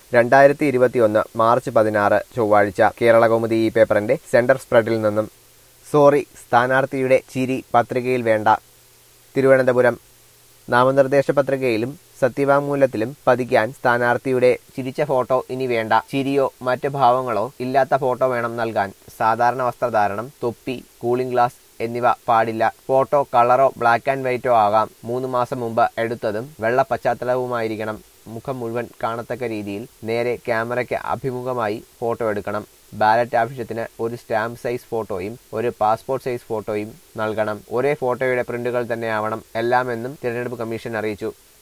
2021 March 16 ചൊവ്വാഴ്ച കേരളകൗമുദി ഈ പേപ്പറിന്റെ സെന്റർ സ്പ്രെഡിൽ നിന്നും. സോറി, സ്ഥാനാർത്ഥിയുടെ ചിരി പത്രികയിൽ വേണ്ട. തിരുവനന്തപുരം. നാമനിർദ്ദേശ പത്രികയിലും സത്യവാങ്മൂലത്തിലും പതിക്കാൻ സ്ഥാനാർത്ഥിയുടെ ചിരിച്ച ഫോട്ടോ ഇനി വേണ്ട. ചിരിയോ മറ്റ് ഭാവങ്ങളോ ഇല്ലാത്ത ഫോട്ടോ വേണം നൽകാൻ. സാധാരണ വസ്ത്രധാരണം, തൊപ്പി, കൂളിംഗ് ഗ്ലാസ് എന്നിവ പാടില്ല. ഫോട്ടോ കളറോ ബ്ലാക്ക് ആൻഡ് വൈറ്റോ ആകാം. 3 മാസം മുമ്പ് എടുത്തതും വെള്ള പശ്ചാത്തലവുമായിരിക്കണം. മുഖം മുഴുവൻ കാണത്തക്ക രീതിയിൽ നേരെ ക്യാമറയ്ക്ക് അഭിമുഖമായി ഫോട്ടോ എടുക്കണം. ബാലറ്റ് ആവശ്യത്തിന് ഒരു സ്റ്റാമ്പ് സൈസ് ഫോട്ടോയും ഒരു പാസ്പോർട്ട് സൈസ് ഫോട്ടോയും നൽകണം. ഒരേ ഫോട്ടോയുടെ പ്രിന്റുകൾ തന്നെയാവണം എല്ലാമെന്നും തിരഞ്ഞെടുപ്പ് കമ്മീഷൻ അറിയിച്ചു.